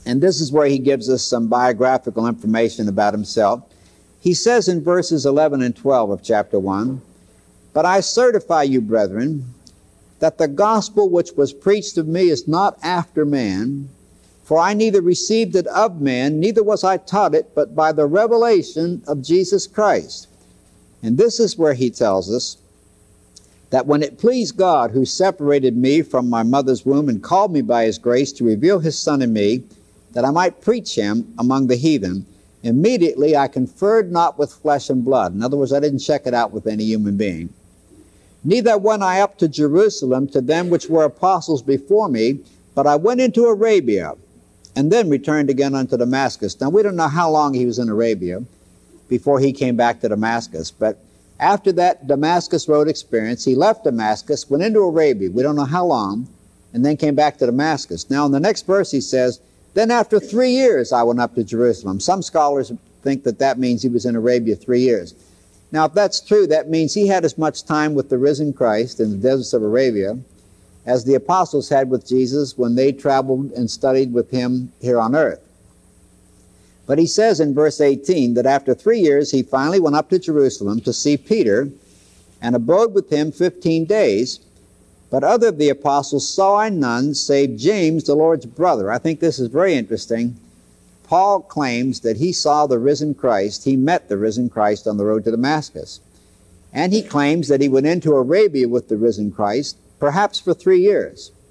And this is where he gives us some biographical information about himself. He says in verses 11 and 12 of chapter 1, "But I certify you, brethren, that the gospel which was preached of me is not after man, for I neither received it of man, neither was I taught it, but by the revelation of Jesus Christ." And this is where he tells us that when it pleased God, who separated me from my mother's womb and called me by his grace to reveal his Son in me, that I might preach him among the heathen, immediately I conferred not with flesh and blood. In other words, I didn't check it out with any human being. "Neither went I up to Jerusalem to them which were apostles before me, but I went into Arabia, and then returned again unto Damascus." Now, we don't know how long he was in Arabia before he came back to Damascus, but after that Damascus Road experience, he left Damascus, went into Arabia, we don't know how long, and then came back to Damascus. Now, in the next verse he says, "Then after 3 years I went up to Jerusalem." Some scholars think that that means he was in Arabia 3 years. Now, if that's true, that means he had as much time with the risen Christ in the deserts of Arabia as the apostles had with Jesus when they traveled and studied with him here on earth. But he says in verse 18 that after 3 years he finally went up to Jerusalem to see Peter and abode with him 15 days. "But other of the apostles saw I none, save James, the Lord's brother." I think this is very interesting. Paul claims that he saw the risen Christ, he met the risen Christ on the road to Damascus. And he claims that he went into Arabia with the risen Christ, perhaps for 3 years.